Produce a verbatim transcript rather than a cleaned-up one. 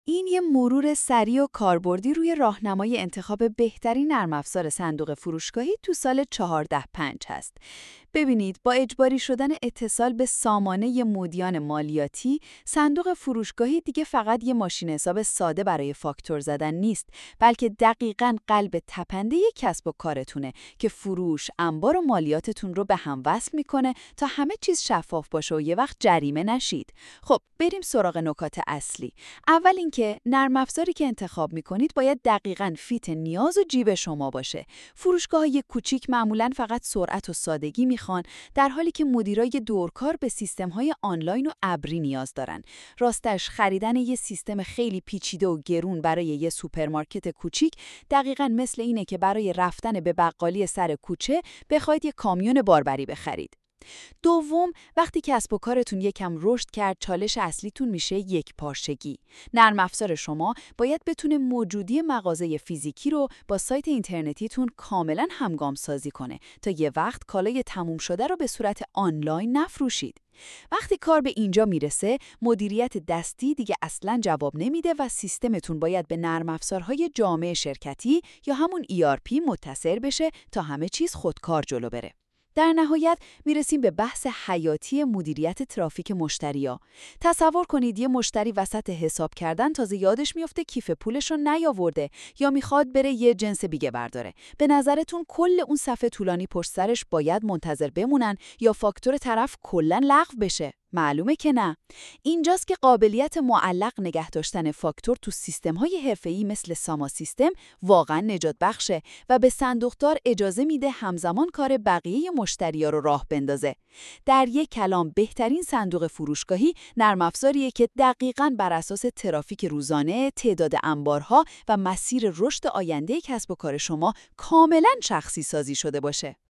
این یه مرور سریع و کاربردی روی راهنمای انتخاب بهترین نرم افزار صندوق فروشگاهی تو سال چهارده پنج هست. ببینید، با اجباری شدن اتصال به سامانه مدیان مالیاتی، صندوق فروشگاهی دیگه فقط یه ماشین حساب ساده برای فاکتور زدن نیست، بلکه دقیقاً قلب تپنده یک کسب و کارتونه که فروش، انبار و مالیاتتون رو به هم وصل میکنه تا همه چیز شفاف باشه و یه وقت جریمه نشید. خب، بریم سراغ نکات اصلی. اول اینکه نرم افزاری که انتخاب می‌کنید باید دقیقاً فیت نیاز و جیب شما باشه. فروشگاه‌های کوچیک معمولاً فقط سرعت و سادگی میخوان، در حالی که مدیرای دورکار به سیستم‌های آنلاین و ابری نیاز دارن. راستش خریدن یه سیستم خیلی پیچیده و گرون برای یه سوپرمارکت کوچیک دقیقاً مثل اینه که برای رفتن به بقالی سر کوچه بخواید یه کامیون باربری بخرید. دوم، وقتی کسب و کارتون یکم رشد کرد، چالش اصلیتون میشه یک پارچگی. نرم افزار شما باید بتونه موجودی مغازه فیزیکی رو با سایت اینترنتیتون کاملا همگام سازی کنه تا یه وقت کالای تموم شده رو به صورت آنلاین نفروشید. وقتی کار به اینجا میرسه، مدیریت دستی دیگه اصلاً جواب نمیده و سیستمتون باید به نرم افزارهای جامع شرکتی یا همون ای آر پی متصل بشه تا همه چیز خودکار جلو بره. در نهایت میرسیم به بحث حیاتی مدیریت ترافیک مشتریا. تصور کنید یه مشتری وسط حساب کردن تازه یادش میفته کیف پولش رو نیاورده یا میخواد بره یه جنس بیگه برداره. به نظرتون کل اون صفحه طولانی پشت سرش باید منتظر بمونن یا فاکتور طرف کلاً لغو بشه؟ معلومه که نه. اینجاست که قابلیت معلق نگه داشتن فاکتور تو سیستم‌های حرفه‌ای مثل ساما سیستم واقعاً نجات بخشه و به صندوقدار اجازه میده همزمان کار بقیه مشتری‌ها رو راه بندازه. در یک کلام، بهترین صندوق فروشگاهی نرم افزاریه که دقیقاً بر اساس ترافیک روزانه، تعداد انبارها و مسیر رشد آینده کسب و کار شما کاملاً شخصی سازی شده باشه.